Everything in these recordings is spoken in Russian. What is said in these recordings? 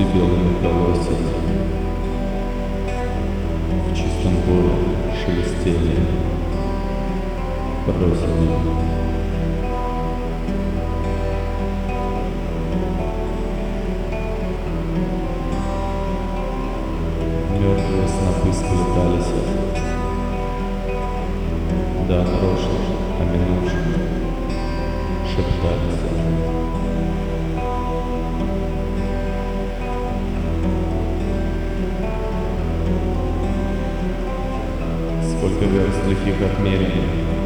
белыми колосьями. В чистом поле шелестели просени. Мертвые снопы сплетались, да о прошлом, о минувшем шептались. Сколько верст лихих отмерений,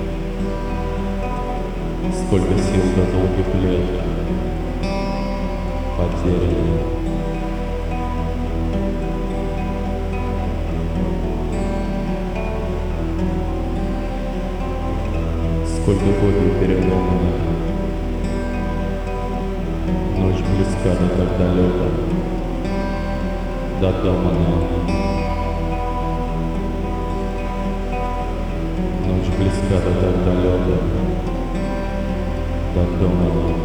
сколько сил до долгих лет потеряно. Сколько копий переломано, ночь близка, да так далеко, до дома нам. Ночь близка, да так далеко, до дома нам.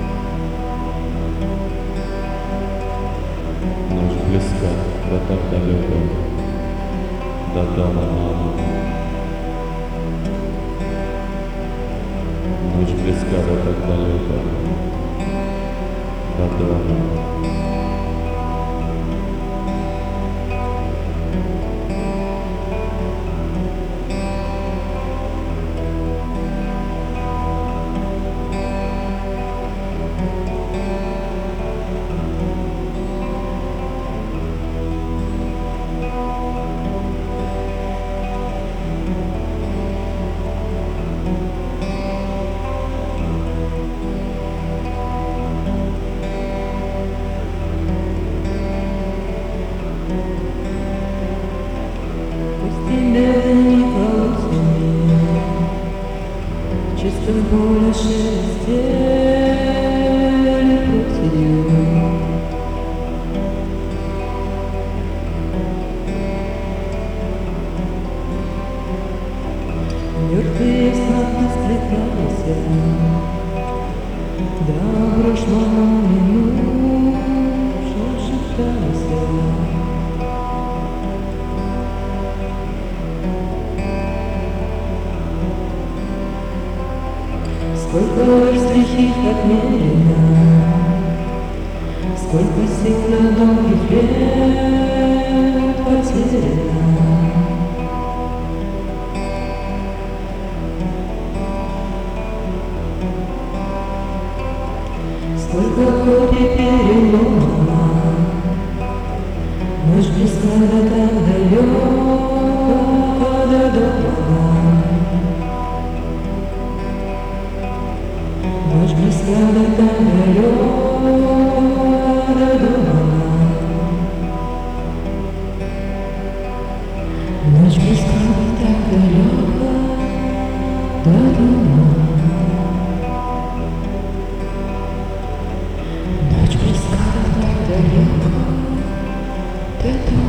Ночь близка, да так далеко, до дома нам. Ночь близка, да так далеко, до дома. Чисто поле шелестели проседью. Мертвые снопы сплетались, да о прошлом минувшем шептались. Сколько верст лихих отмерено, сколько сил на долгих лет потеряно. Сколько копий переломано, ночь близка, да так далеко, до дома. Ночь близка, да так далеко, до дома. Ночь близка, да так далеко, до дома. Ночь близка, да так далеко, до дома.